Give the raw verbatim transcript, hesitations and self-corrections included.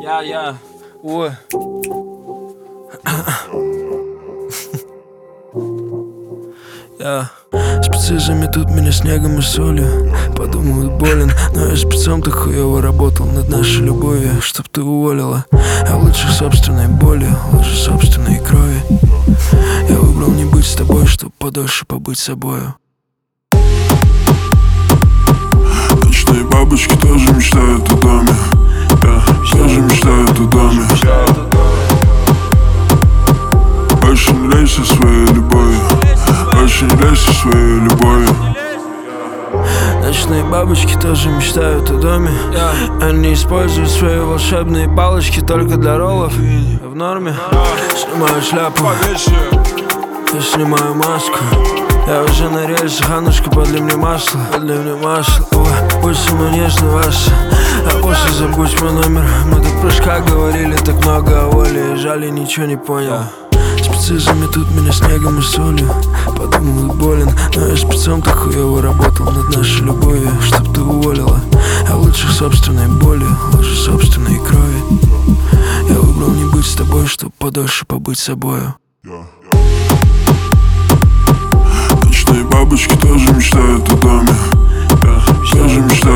Я, я, ой. Я спецы заметут меня снегом и солью. Подумают, болен, но я спецом так хуёво работал над нашей любовью, чтоб ты уволила. Я лучше собственной болью, лучше собственной крови. Я выбрал не быть с тобой, чтоб подольше побыть собою. Ночные бабочки тоже мечтают о доме. Я тоже мечтаю о доме. Больше не лезь со своей любовью. Больше не лезь со своей любовью. Ночные бабочки тоже мечтают о доме. Они используют свои волшебные палочки только для роллов. В норме. Снимаю шляпу, я снимаю маску. Я уже на рельсах, Аннушка, подли мне масло, подли мне масло. Ой, будь со мной нежно, Вася, а после забудь мой номер. Мы так прыжка говорили, так много о воле. Жаль, я ничего не понял. Спецы заметут меня снегом и солью. Подумают, болен, но я спецом так хуёво работал над нашей любовью, чтоб ты уволила. Я лучше собственной болью, лучше собственной крови. Я выбрал не быть с тобой, чтоб подольше побыть собою. Ночные бабочки тоже мечтают о доме. Я тоже мечтаю